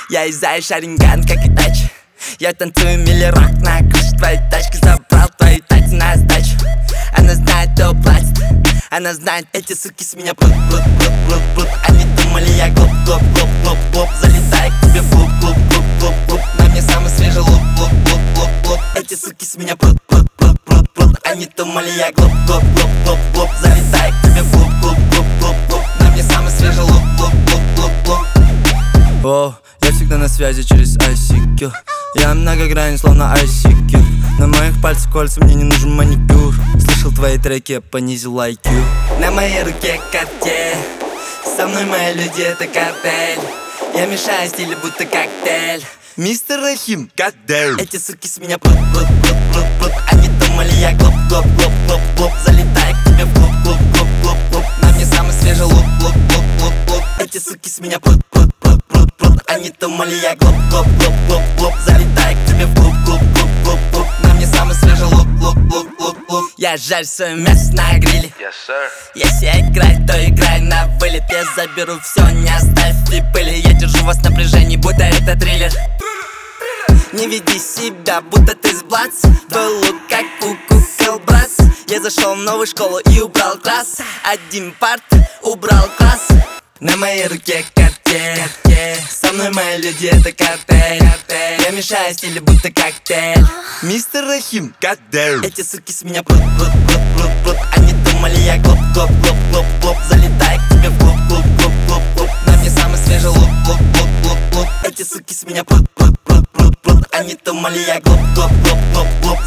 Я из Шаринган, как и Тач. Я танцую милли-рок на крыше твоей тачки. Забрал твои тайцы на сдачу. Она знает, кто платит. Она знает, эти суки с меня прут. Они думали, я глуп. Залетаю к тебе в клуб. На мне самый свежий лук. Эти суки с меня прут. Они думали, я глуп. Залетаю к тебе в клуб. На мне самый свежий лук. О, я всегда на связи через ICQ. Я многогранен, словно ICQ. На моих пальцах кольца, мне не нужен маникюр. Слышал твои треки, я понизил IQ. На моей руке Cartier. Со мной мои люди, это картель. Я мешаю стили, будто коктейль. Мистер Рахим, goddamn. Эти суки с меня прут. Они думали, я глуп. Залетаю к тебе в клуб. На мне самый свежий лук. Эти суки с меня прут. Они думали, я глуп. Залетаю к тебе в клуб. На мне самый свежий лук. Я жарю свое мясо на гриле. Yes, sir. Если играть, то играй на вылет. Я заберу все, не оставь и пыли. Я держу вас в напряжении, будто это триллер. Не веди себя, будто ты с Блац. Твой лук как куку Хелбрас. Я зашел в новую школу и убрал класс. Один парт, убрал класс. На моей руке Cartier. Со мной мои люди, это картель. Я мешаю стили, будто коктейль. Мистер Рахим, goddamn. Эти суки с меня прут. Они думали, я глуп. Залетаю к тебе в клуб. На мне самый свежий лук. Эти суки с меня прут. Они думали, я глуп.